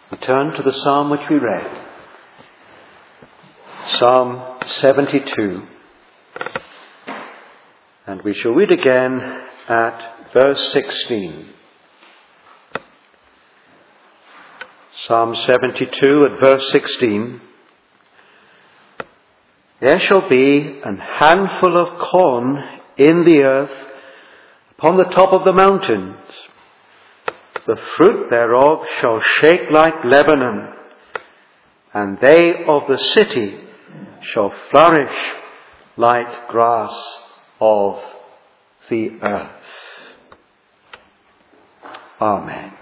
We turn to the psalm which we read. Psalm 72. And we shall read again at verse 16. Psalm 72 at verse 16. There shall be an handful of corn in the earth upon the top of the mountains. The fruit thereof shall shake like Lebanon, and they of the city shall flourish like grass of the earth. Amen.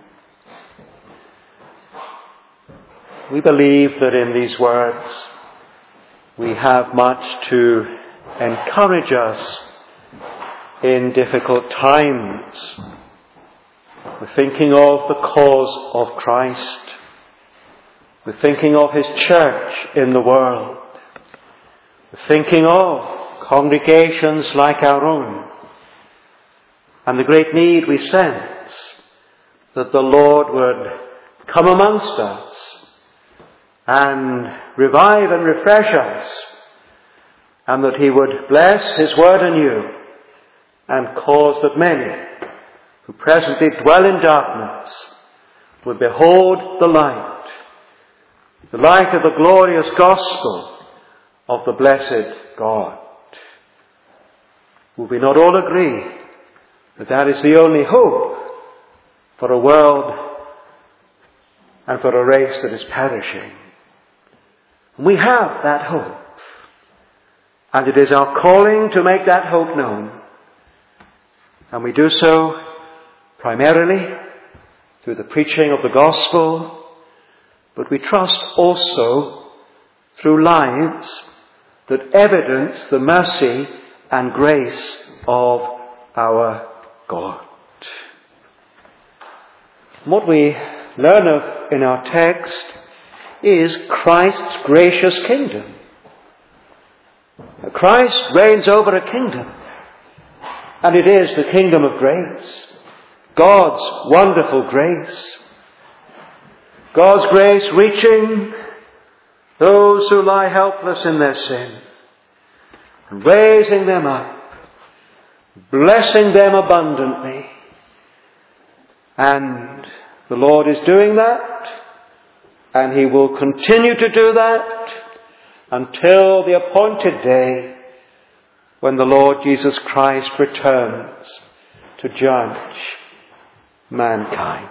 We believe that in these words we have much to encourage us in difficult times. We're thinking of the cause of Christ. We're thinking of His church in the world. We're thinking of congregations like our own, and the great need we sense that the Lord would come amongst us and revive and refresh us, and that He would bless His word anew and cause that many who presently dwell in darkness would behold the light of the glorious gospel of the blessed God. Will we not all agree that that is the only hope for a world and for a race that is perishing? We have that hope, and it is our calling to make that hope known. And we do so primarily through the preaching of the gospel, but we trust also through lives that evidence the mercy and grace of our God. What we learn of in our text is Christ's gracious kingdom. Christ reigns over a kingdom, and it is the kingdom of grace. God's wonderful grace. God's grace reaching those who lie helpless in their sin, and raising them up, blessing them abundantly. And the Lord is doing that, and He will continue to do that until the appointed day when the Lord Jesus Christ returns to judge mankind.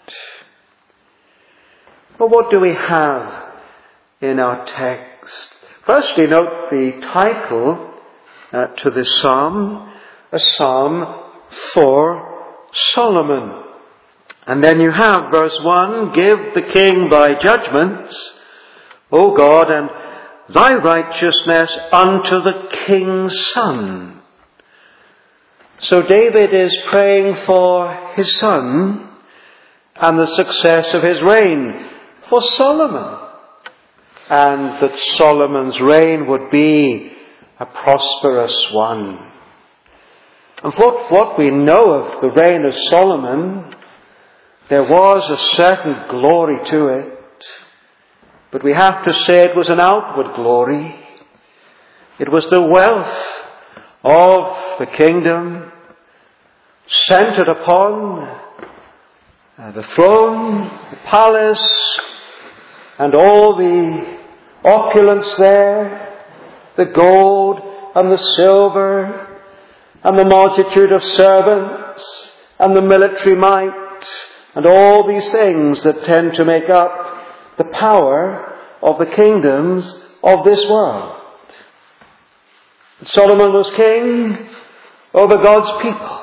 But what do we have in our text? Firstly, note the title to this psalm, a psalm for Solomon. And then you have verse 1, give the king thy judgments, O God, and thy righteousness unto the king's son. So David is praying for his son and the success of his reign, for Solomon, and that Solomon's reign would be a prosperous one. And what we know of the reign of Solomon, there was a certain glory to it, but we have to say it was an outward glory. It was the wealth of the kingdom centered upon the throne, the palace, and all the opulence there, the gold and the silver, and the multitude of servants, and the military might, and all these things that tend to make up the power of the kingdoms of this world. Solomon was king over God's people.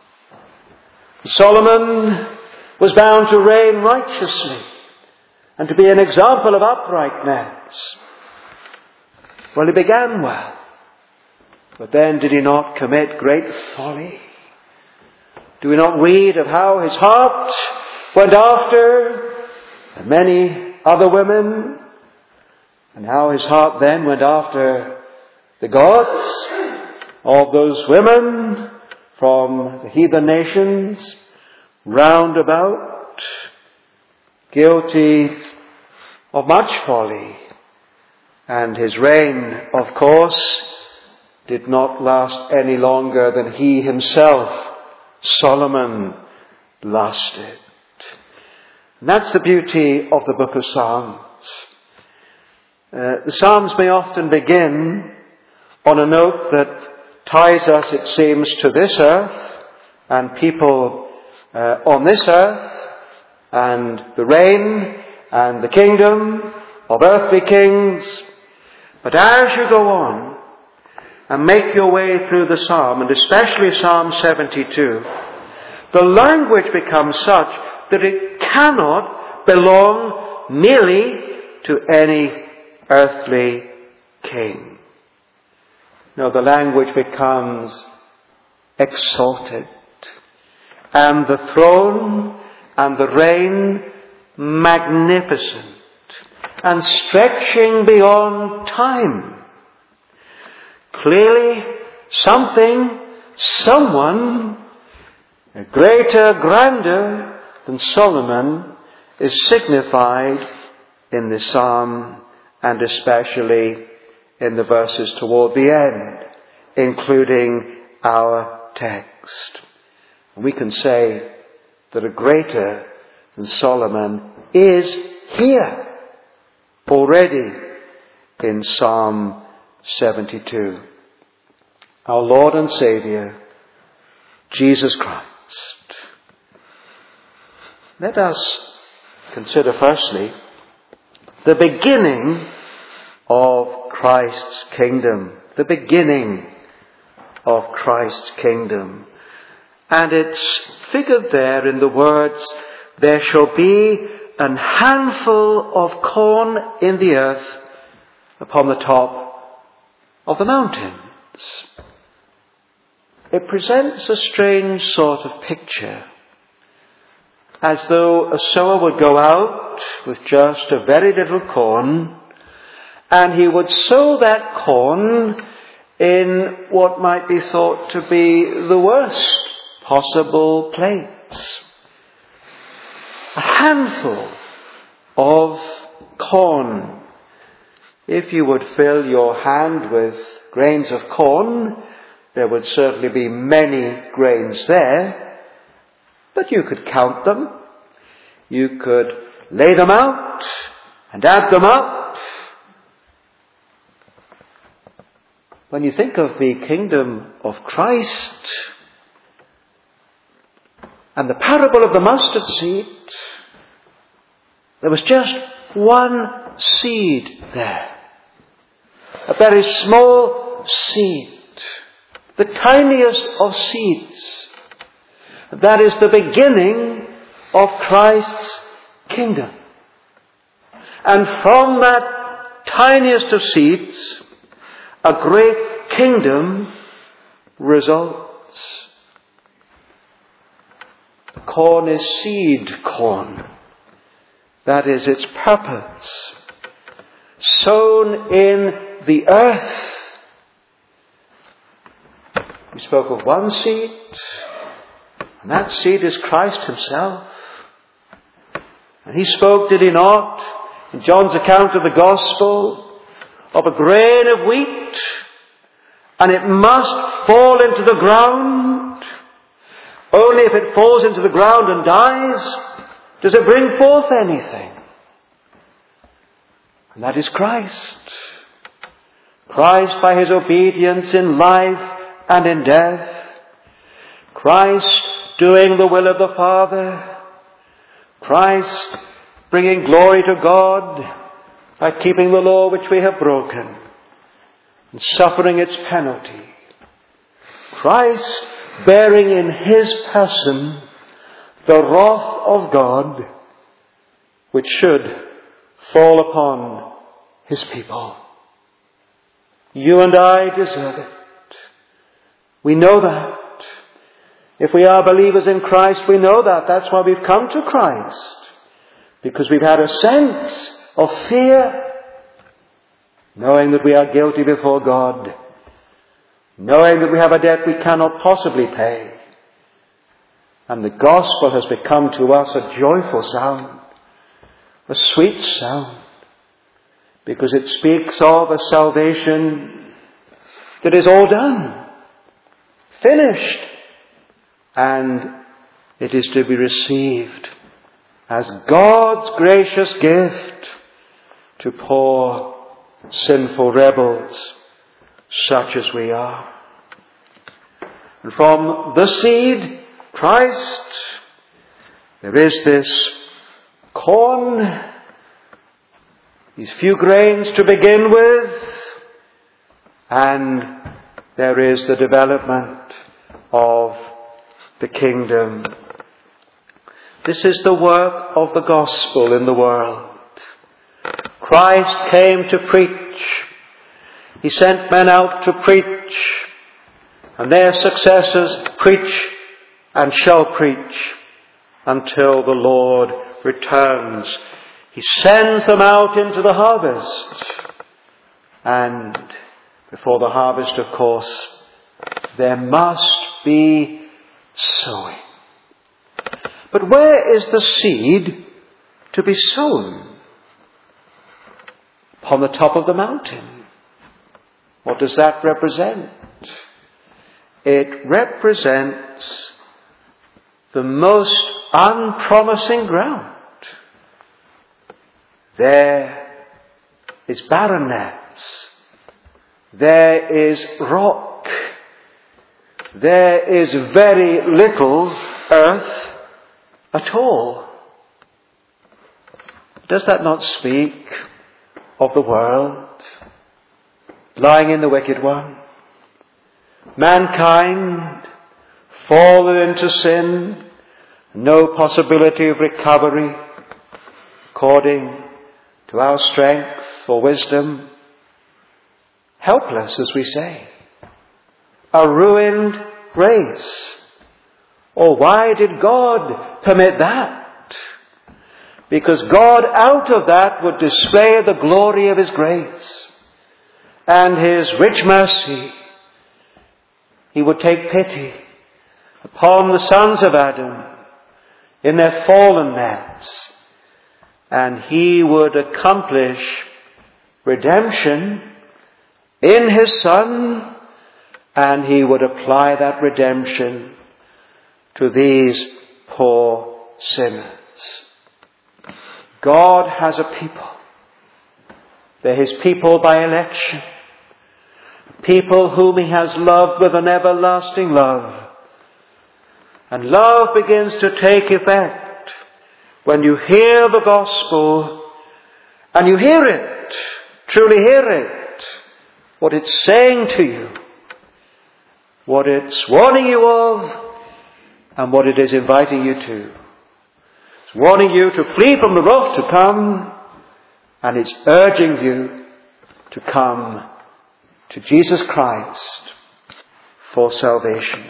Solomon was bound to reign righteously and to be an example of uprightness. Well, he began well, but then did he not commit great folly? Do we not read of how his heart went after many other women, and how his heart then went after the gods of those women from the heathen nations round about? guilty of much folly. And his reign, of course, did not last any longer than he himself, Solomon, lasted. And that's the beauty of the book of Psalms. The Psalms may often begin on a note that ties us, it seems, to this earth and people on this earth and the reign and the kingdom of earthly kings. But as you go on and make your way through the psalm, and especially Psalm 72, the language becomes such that it cannot belong merely to any earthly king. No, the language becomes exalted, and the throne and the reign magnificent and stretching beyond time. Clearly, someone greater, grander than Solomon is signified in this psalm, and especially in the verses toward the end, including our text. We can say that a greater than Solomon is here already in Psalm 72. Our Lord and Saviour, Jesus Christ. Let us consider firstly the beginning of Christ's kingdom. The beginning of Christ's kingdom. And it's figured there in the words, "There shall be an handful of corn in the earth upon the top of the mountains." It presents a strange sort of picture, as though a sower would go out with just a very little corn, and he would sow that corn in what might be thought to be the worst possible place. A handful of corn. If you would fill your hand with grains of corn, there would certainly be many grains there, but you could count them. You could lay them out and add them up. When you think of the kingdom of Christ and the parable of the mustard seed, there was just one seed there. A very small seed. The tiniest of seeds. That is the beginning of Christ's kingdom. And from that tiniest of seeds, a great kingdom results. Corn is seed corn. That is its purpose. Sown in the earth. We spoke of one seed, and that seed is Christ himself. And he spoke, did he not, in John's account of the gospel, of a grain of wheat, and it must fall into the ground. Only if it falls into the ground and dies, does it bring forth anything. And that is Christ. Christ by his obedience in life and in death. Christ doing the will of the Father. Christ bringing glory to God by keeping the law which we have broken and suffering its penalty. Christ bearing in his person the wrath of God which should fall upon his people. You and I deserve it. We know that. If we are believers in Christ, we know that. That's why we've come to Christ. Because we've had a sense of fear, knowing that we are guilty before God, knowing that we have a debt we cannot possibly pay. And the gospel has become to us a joyful sound. a sweet sound, because it speaks of a salvation that is all done, finished, and it is to be received as God's gracious gift to poor sinful rebels such as we are. And from the seed, Christ, there is this corn, these few grains to begin with, and there is the development of the kingdom. This is the work of the gospel in the world. Christ came to preach. He sent men out to preach, and their successors preach and shall preach until the Lord returns. He sends them out into the harvest. And before the harvest, of course, there must be sowing. But where is the seed to be sown? Upon the top of the mountain. What does that represent? It represents the most unpromising ground. There is barrenness. There is rock. There is very little earth at all. Does that not speak of the world lying in the wicked one? Mankind fallen into sin, no possibility of recovery according to our strength or wisdom. Helpless, as we say. A ruined race. Oh, why did God permit that? Because God out of that would display the glory of His grace and His rich mercy. He would take pity upon the sons of Adam in their fallenness, and He would accomplish redemption in His Son, and He would apply that redemption to these poor sinners. God has a people. They're His people by election. People whom He has loved with an everlasting love. And love begins to take effect when you hear the gospel and you hear it, truly hear it, what it's saying to you, what it's warning you of, and what it is inviting you to. It's warning you to flee from the wrath to come, and it's urging you to come to Jesus Christ for salvation.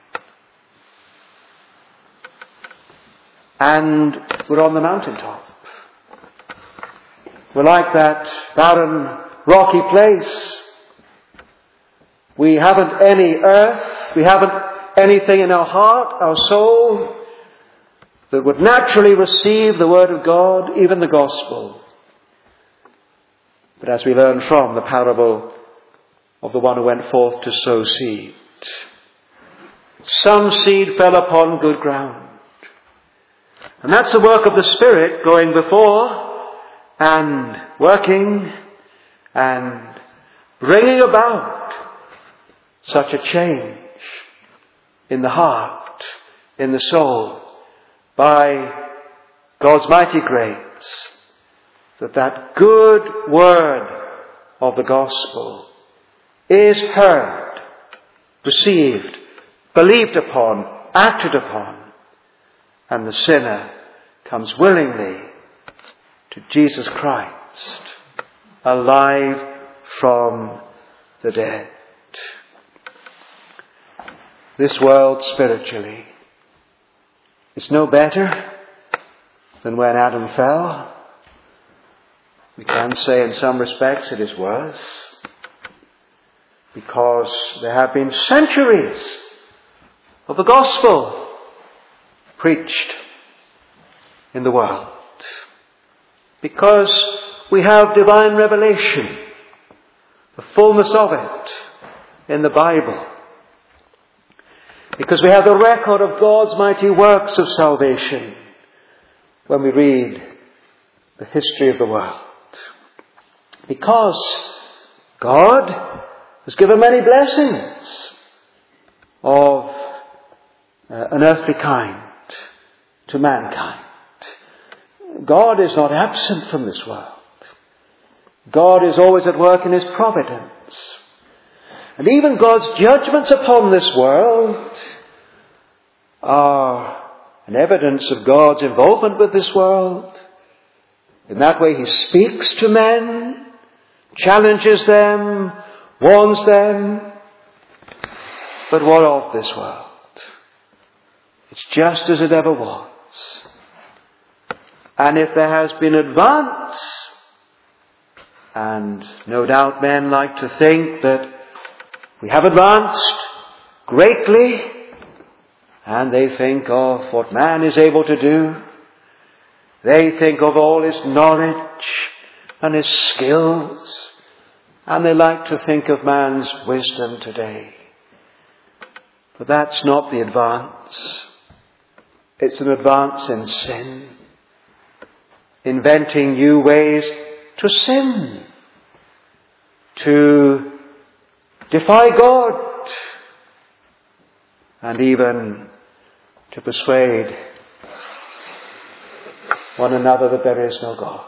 And we're on the mountaintop. We're like that barren, rocky place. We haven't any earth. We haven't anything in our heart, our soul, that would naturally receive the Word of God, even the gospel. But as we learn from the parable of the one who went forth to sow seed, some seed fell upon good ground. And that's the work of the Spirit going before and working and bringing about such a change in the heart, in the soul, by God's mighty grace, that good word of the gospel is heard, received, believed upon, acted upon, and the sinner comes willingly to Jesus Christ, alive from the dead. This world spiritually is no better than when Adam fell. We can say in some respects it is worse, because there have been centuries of the gospel preached in the world. Because we have divine revelation, the fullness of it in the Bible. Because we have the record of God's mighty works of salvation when we read the history of the world. Because God has given many blessings of an earthly kind to mankind. God is not absent from this world. God is always at work in His providence. And even God's judgments upon this world are an evidence of God's involvement with this world. In that way He speaks to men, challenges them, warns them. But what of this world? It's just as it ever was. And if there has been advance, and no doubt men like to think that we have advanced greatly, and they think of what man is able to do. They think of all his knowledge and his skills, and they like to think of man's wisdom today. But that's not the advance. It's an advance in sin. Inventing new ways to sin. To defy God. And even to persuade one another that there is no God.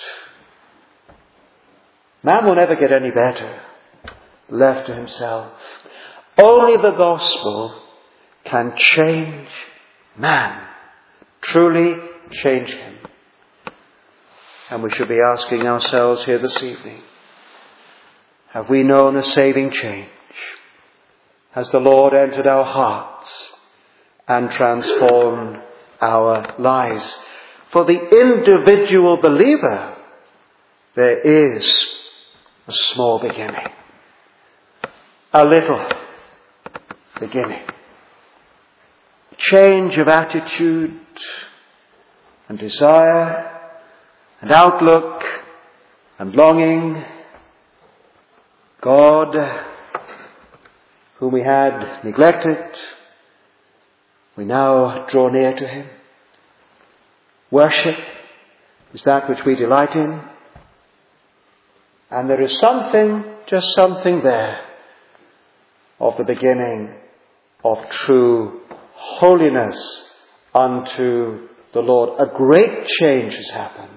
Man will never get any better left to himself. Only the gospel can change man, truly change him. And we should be asking ourselves here this evening, have we known a saving change? Has the Lord entered our hearts and transformed our lives? For the individual believer, there is a small beginning. A little beginning. Change of attitude and desire and outlook and longing. God, whom we had neglected, we now draw near to Him. Worship is that which we delight in. And there is something, just something there, of the beginning of true holiness unto the Lord. A great change has happened.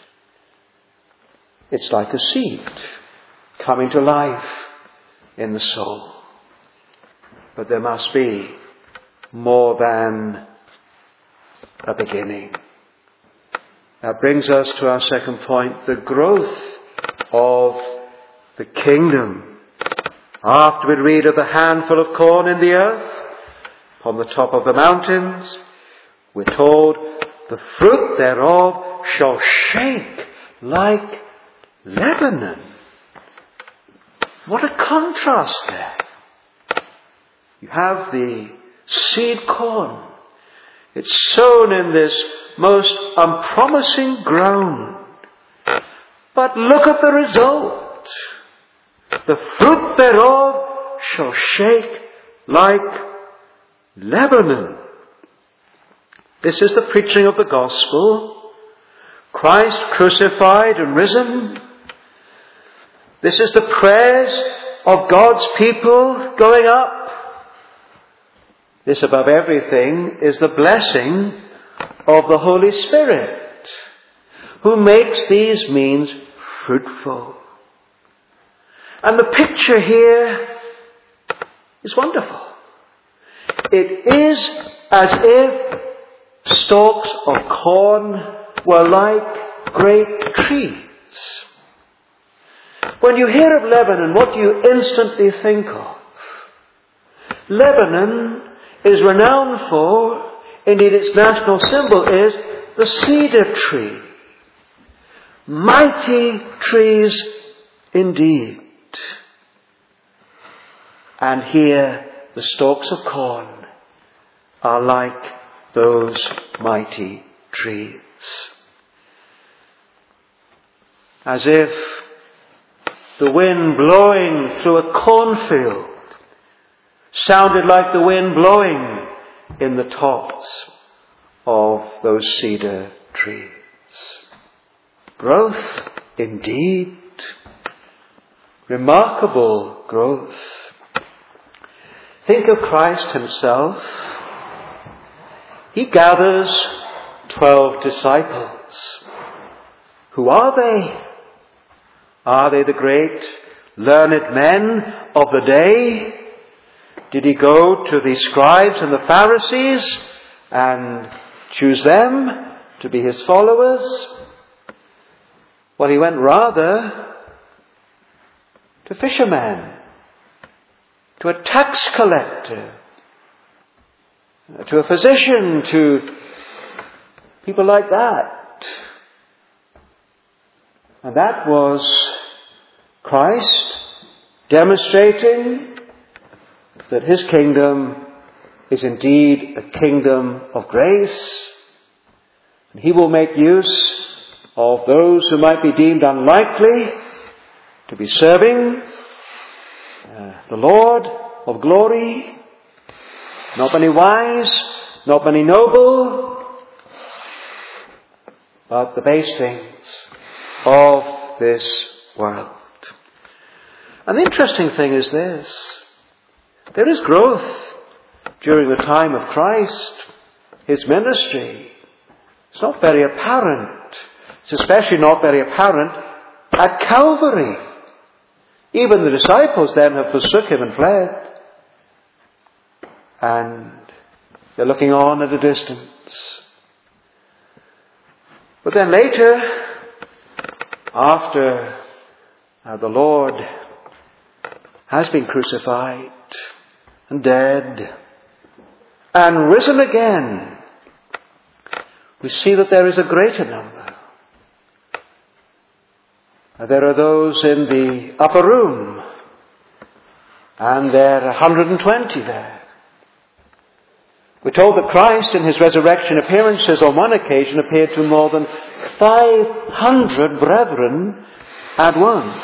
It's like a seed coming to life in the soul. But there must be more than a beginning. That brings us to our second point, the growth of the kingdom. After we read of the handful of corn in the earth, upon the top of the mountains, we're told, the fruit thereof shall shake like Lebanon. What a contrast there. You have the seed corn. It's sown in this most unpromising ground. But look at the result. The fruit thereof shall shake like Lebanon. This is the preaching of the gospel. Christ crucified and risen. This is the prayers of God's people going up. This, above everything, is the blessing of the Holy Spirit, who makes these means fruitful. And the picture here is wonderful. It is as if stalks of corn were like great trees. When you hear of Lebanon, what do you instantly think of? Lebanon is renowned for, indeed its national symbol is, the cedar tree. Mighty trees indeed. And here the stalks of corn are like those mighty trees. as if the wind blowing through a cornfield sounded like the wind blowing in the tops of those cedar trees. Growth indeed. Remarkable growth. Think of Christ himself. He gathers 12 disciples. Who are they? Are they the great learned men of the day? Did he go to the scribes and the Pharisees and choose them to be his followers? Well, he went rather to fishermen, to a tax collector, to a physician, to people like that. And that was Christ demonstrating that his kingdom is indeed a kingdom of grace. And he will make use of those who might be deemed unlikely to be serving the Lord of glory. Not many wise, not many noble, but the base things of this world. And the interesting thing is this. There is growth during the time of Christ, his ministry. It's not very apparent. It's especially not very apparent at Calvary. Even the disciples then have forsook him and fled. And they're looking on at a distance. But then later, after the Lord has been crucified and dead and risen again, we see that there is a greater number. There are those in the upper room, and there are 120 there. We're told that Christ in his resurrection appearances on one occasion appeared to more than 500 brethren at once.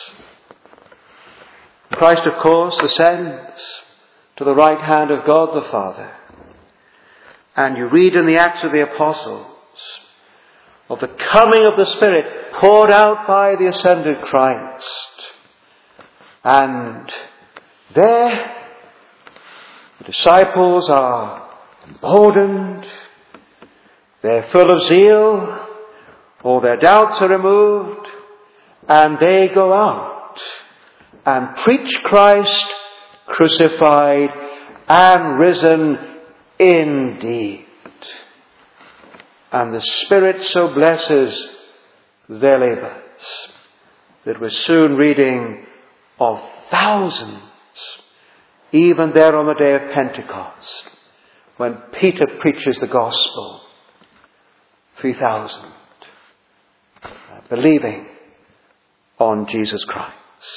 Christ, of course, ascends to the right hand of God the Father. And you read in the Acts of the Apostles of the coming of the Spirit poured out by the ascended Christ. And there the disciples are emboldened, they're full of zeal, all their doubts are removed, and they go out and preach Christ crucified and risen indeed. And the Spirit so blesses their labours that we're soon reading of thousands, even there on the day of Pentecost, when Peter preaches the gospel, 3,000 believing on Jesus Christ.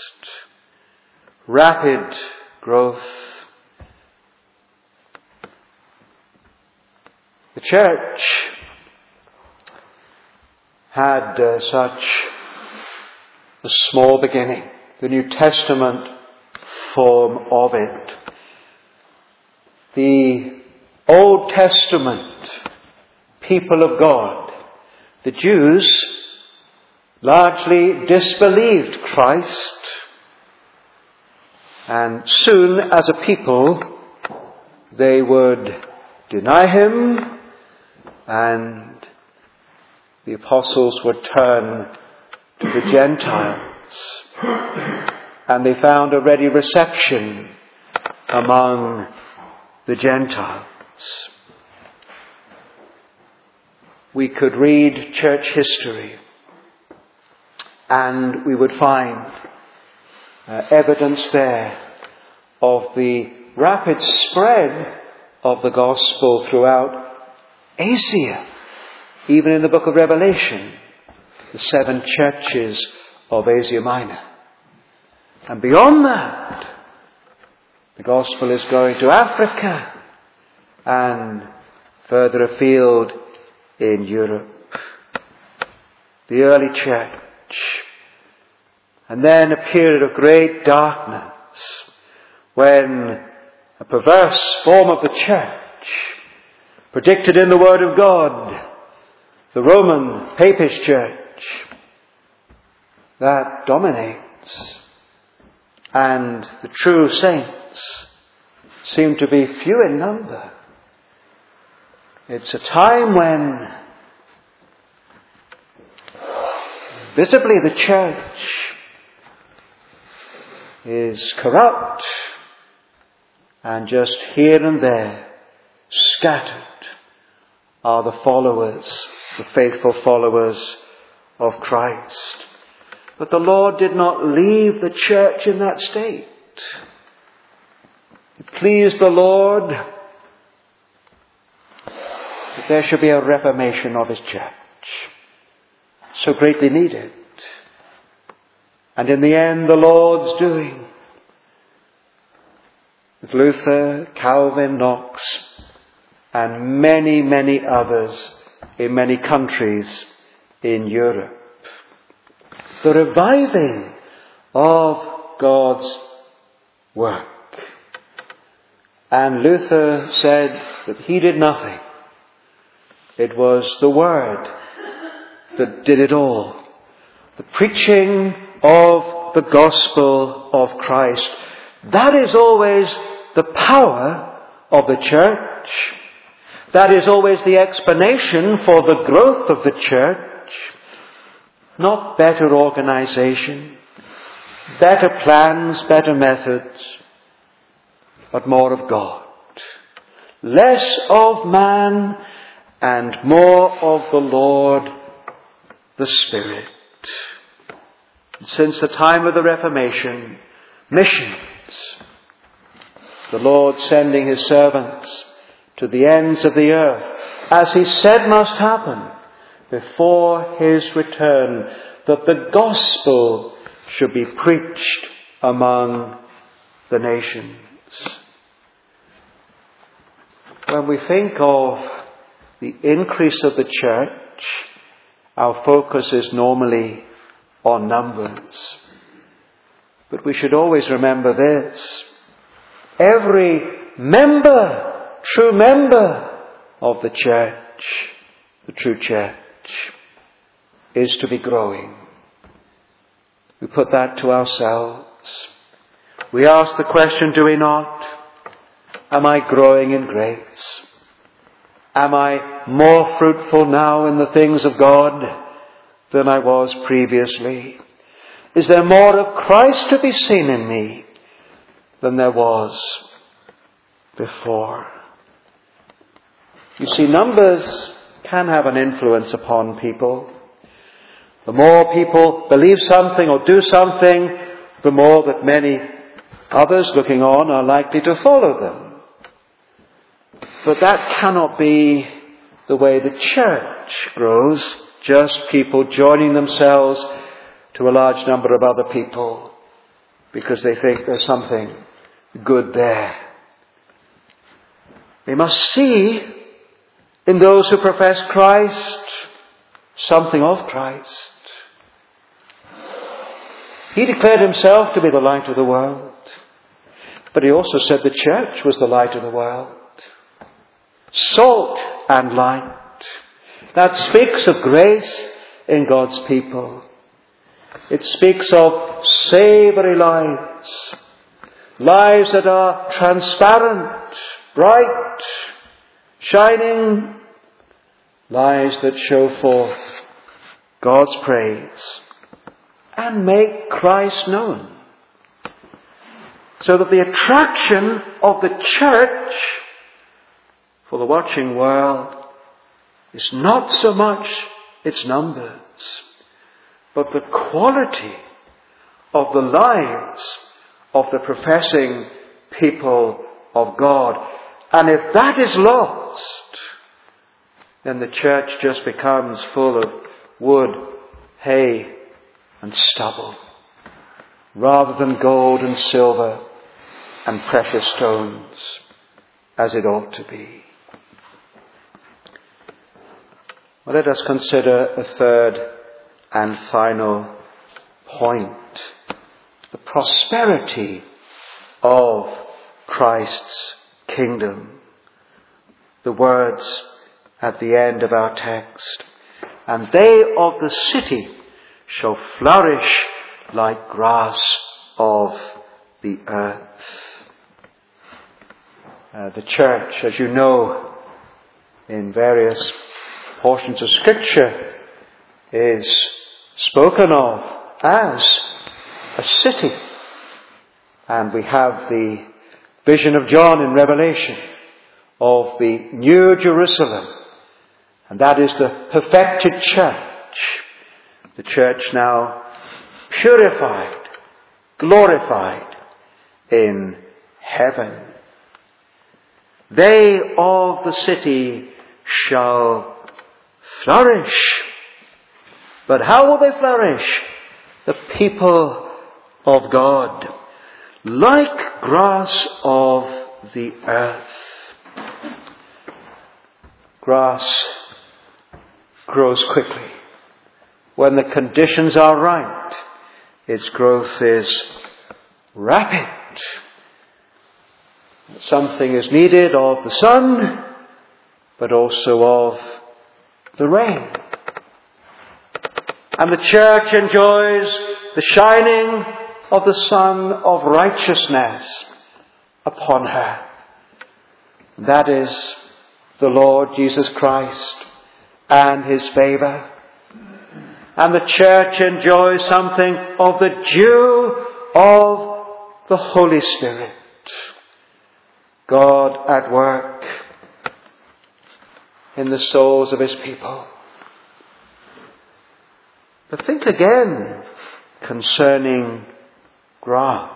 Rapid growth. The church had such a small beginning. The New Testament form of it. The Old Testament people of God, the Jews, largely disbelieved Christ, and soon as a people they would deny him, and the apostles would turn to the Gentiles, and they found a ready reception among the Gentiles. We could read church history and we would find evidence there of the rapid spread of the gospel throughout Asia. Even in the book of Revelation, the 7 churches of Asia Minor. And beyond that, the gospel is going to Africa and further afield in Europe. The early church And then a period of great darkness when a perverse form of the church, predicted in the Word of God, the Roman Papist Church, that dominates, and the true saints seem to be few in number. It's a time when visibly the church is corrupt, and just here and there, scattered, are the followers, the faithful followers of Christ. But the Lord did not leave the church in that state. It pleased the Lord that there should be a reformation of His church, so greatly needed. And in the end, the Lord's doing, with Luther, Calvin, Knox, and many, many others in many countries in Europe. The reviving of God's work. And Luther said that he did nothing. It was the Word that did it all. The preaching of the gospel of Christ. That is always the power of the church. That is always the explanation for the growth of the church. Not better organization, better plans, better methods, but more of God. Less of man and more of the Lord, the Spirit. And since the time of the Reformation, missions, the Lord sending His servants to the ends of the earth, as He said must happen before His return, that the gospel should be preached among the nations. When we think of the increase of the church, our focus is normally on numbers. But we should always remember this. Every member, true member of the church, the true church, is to be growing. We put that to ourselves. We ask the question, do we not? Am I growing in grace? Am I more fruitful now in the things of God than I was previously? Is there more of Christ to be seen in me than there was before? You see, numbers can have an influence upon people. The more people believe something or do something, the more that many others looking on are likely to follow them. But that cannot be the way the church grows, just people joining themselves to a large number of other people because they think there's something good there. They must see in those who profess Christ something of Christ. He declared Himself to be the light of the world, but He also said the church was the light of the world. Salt and light. That speaks of grace in God's people. It speaks of savoury lives. Lives that are transparent, bright, shining. Lives that show forth God's praise and make Christ known. So that the attraction of the church for the watching world is not so much its numbers, but the quality of the lives of the professing people of God. And if that is lost, then the church just becomes full of wood, hay, and stubble, rather than gold and silver and precious stones, as it ought to be. Well, let us consider a third and final point. prosperity of Christ's kingdom. The words at the end of our text, and they of the city shall flourish like grass of the earth. The church, as you know, in various portions of Scripture, is spoken of as a city. And we have the vision of John in Revelation of the New Jerusalem. And that is the perfected church. The church now purified, glorified in heaven. They of the city shall flourish. But how will they flourish? The people of God, like grass of the earth. Grass grows quickly. When the conditions are right, its growth is rapid. Something is needed of the sun, but also of the rain. And the church enjoys the shining of the sun of righteousness upon her. That is the Lord Jesus Christ and His favour. And the church enjoys something of the dew of the Holy Spirit. God at work in the souls of His people. But think again concerning grass.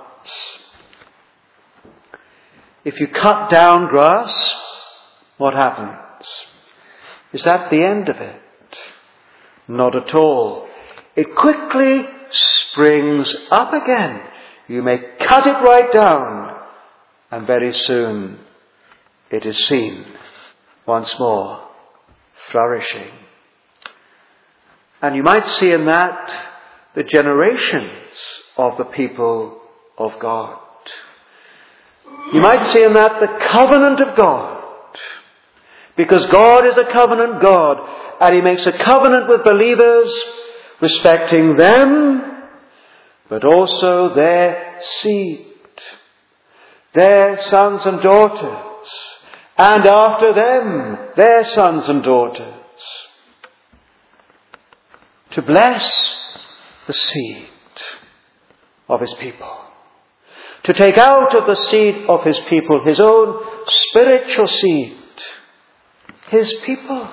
If you cut down grass, what happens? Is that the end of it? Not at all. It quickly springs up again. You may cut it right down, and very soon it is seen once more flourishing. And you might see in that the generations of the people of God. You might see in that the covenant of God. Because God is a covenant God, and He makes a covenant with believers, respecting them, but also their seed, their sons and daughters, and after them, their sons and daughters. To bless the seed of His people. To take out of the seed of His people His own spiritual seed. His people.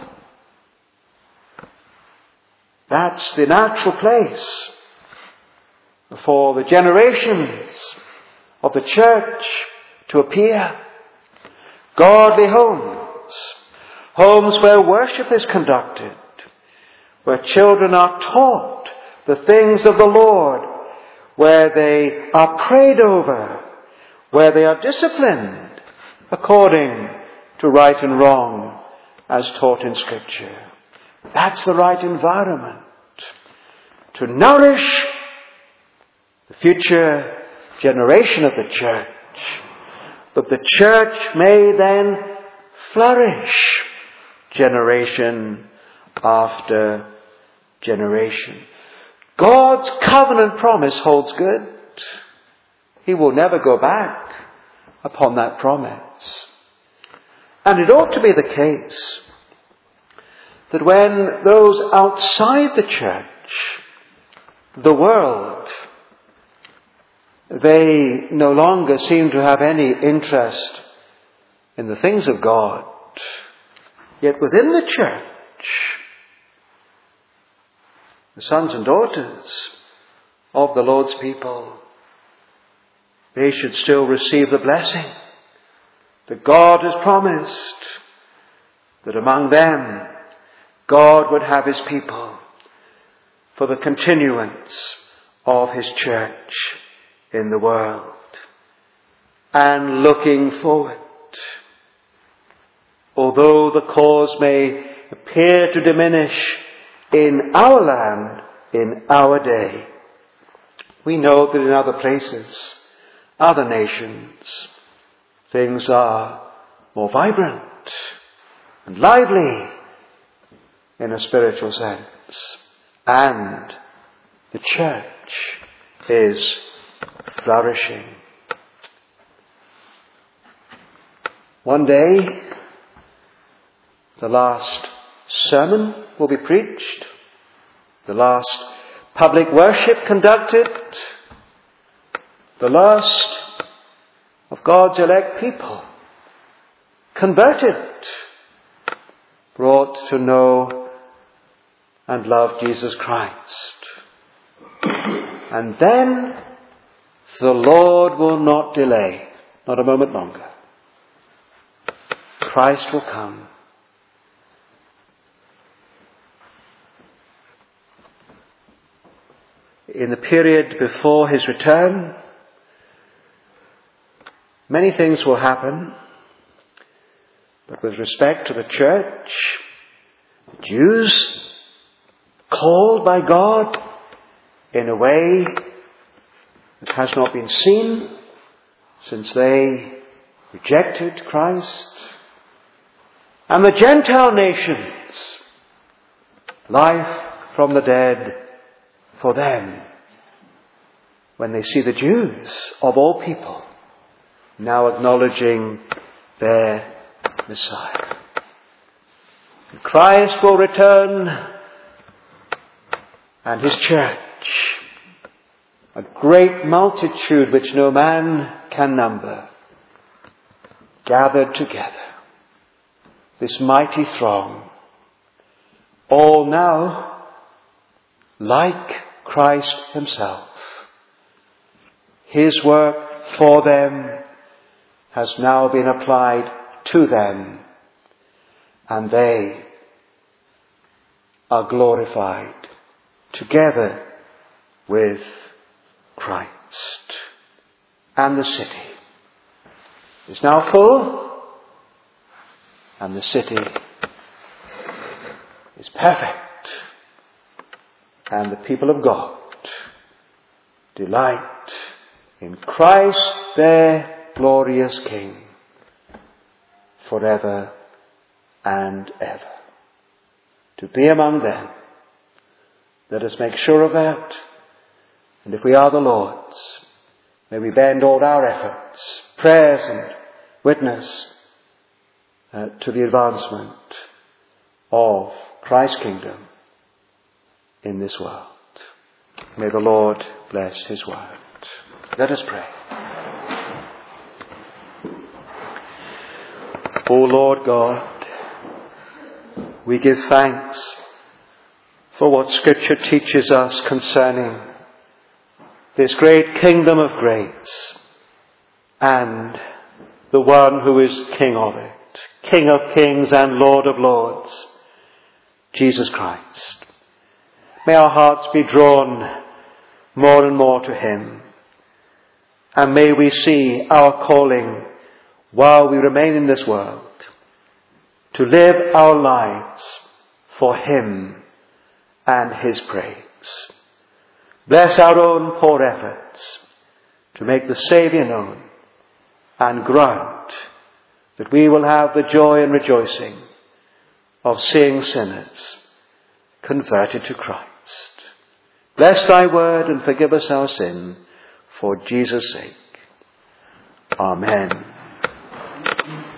That's the natural place for the generations of the church to appear. Godly homes. Homes where worship is conducted. Where children are taught the things of the Lord. Where they are prayed over. Where they are disciplined according to right and wrong as taught in Scripture. That's the right environment to nourish the future generation of the church. But the church may then flourish generation after generation. God's covenant promise holds good. He will never go back upon that promise. And it ought to be the case that when those outside the church, the world, they no longer seem to have any interest in the things of God, yet within the church, the sons and daughters of the Lord's people, they should still receive the blessing that God has promised, that among them God would have His people for the continuance of His church in the world. And looking forward, although the cause may appear to diminish in our land, in our day, We know that in other places, other nations, things are more vibrant and lively in a spiritual sense. And the church is flourishing. One day, the last sermon will be preached, the last public worship conducted, the last of God's elect people converted, brought to know and love Jesus Christ. And then the Lord will not delay, not a moment longer. Christ will come. In the period before his return, many things will happen. But with respect to the church, the Jews, called by God in a way that has not been seen since they rejected Christ, and the Gentile nations, life from the dead for them, when they see the Jews, of all people, now acknowledging their Messiah. And Christ will return, and his church, a great multitude which no man can number, gathered together, this mighty throng, all now like Christ himself. His work for them has now been applied to them, and they are glorified together with Christ. And the city is now full, and the city is perfect, and the people of God delight in Christ their glorious King forever and ever. To be among them, let us make sure of that. And if we are the Lord's, may we bend all our efforts, prayers and witness to the advancement of Christ's kingdom in this world. May the Lord bless his word. Let us pray. O Lord God, we give thanks for what Scripture teaches us concerning this great kingdom of grace and the one who is King of it, King of kings and Lord of lords, Jesus Christ. May our hearts be drawn more and more to him, and may we see our calling while we remain in this world to live our lives for him and his praise. Bless our own poor efforts to make the Saviour known, and grant that we will have the joy and rejoicing of seeing sinners converted to Christ. Bless thy word and forgive us our sin for Jesus' sake. Amen.